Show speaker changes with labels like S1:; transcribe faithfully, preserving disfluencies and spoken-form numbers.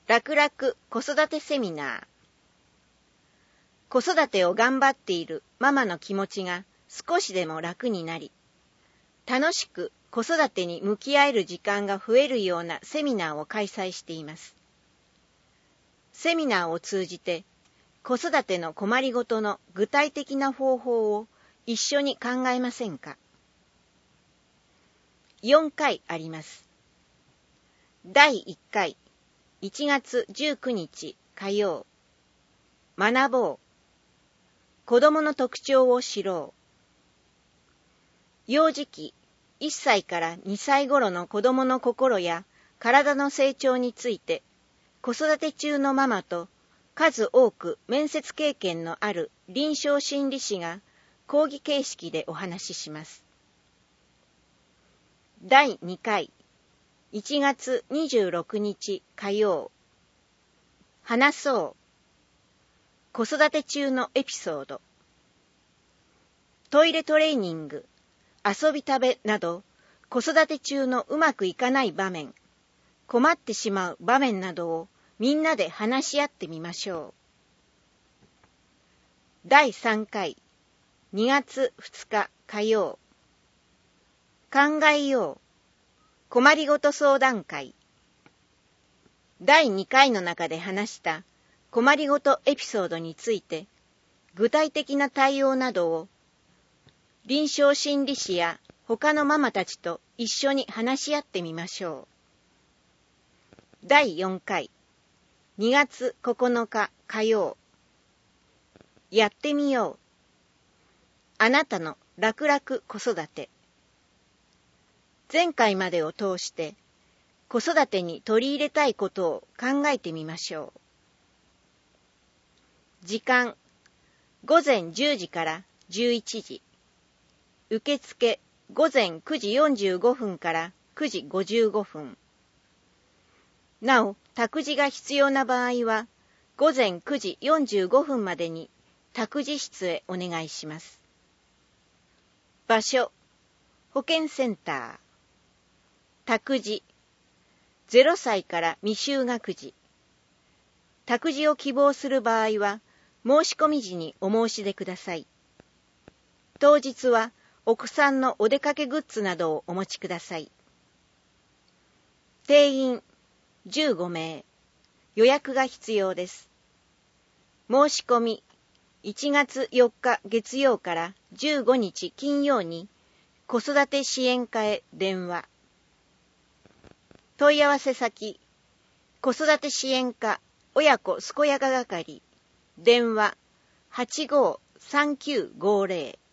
S1: 楽々子育てセミナー。子育てを頑張っているママの気持ちが少しでも楽になり、楽しく子育てに向き合える時間が増えるようなセミナーを開催しています。セミナーを通じて子育ての困りごとの具体的な方法を一緒に考えませんか。よんかいあります。だいいっかい、いちがつじゅうくにち火曜。学ぼう。子供の特徴を知ろう。幼児期、いっさいからにさい頃の子供の心や体の成長について、子育て中のママと数多く面接経験のある臨床心理士が講義形式でお話しします。だいにかい、いちがつにじゅうろくにち火曜。話そう。子育て中のエピソード。トイレトレーニング、遊び食べなど、子育て中のうまくいかない場面、困ってしまう場面などをみんなで話し合ってみましょう。だいさんかい、にがつふつか火曜。考えよう。困りごと相談会。だいにかいの中で話した困りごとエピソードについて、具体的な対応などを臨床心理士や他のママたちと一緒に話し合ってみましょう。だいよんかい、にがつここのか火曜。やってみよう。あなたの楽々子育て。前回までを通して子育てに取り入れたいことを考えてみましょう。時間、ごぜんじゅうじからじゅういちじ。受付、ごぜんくじよんじゅうごふんからくじごじゅうごふん。なお、託児が必要な場合は、ごぜんくじよんじゅうごふんまでに託児室へお願いします。場所、保健センター。託児、ゼロさいから未就学児。託児を希望する場合は、申し込み時にお申し出ください。当日は、お子さんのお出かけグッズなどをお持ちください。定員じゅうごめい。予約が必要です。申し込みいちがつよっか月曜からじゅうごにち金曜に子育て支援課へ電話。問い合わせ先、子育て支援課親子健やか係、電話 はちごーさんきゅうごぜろ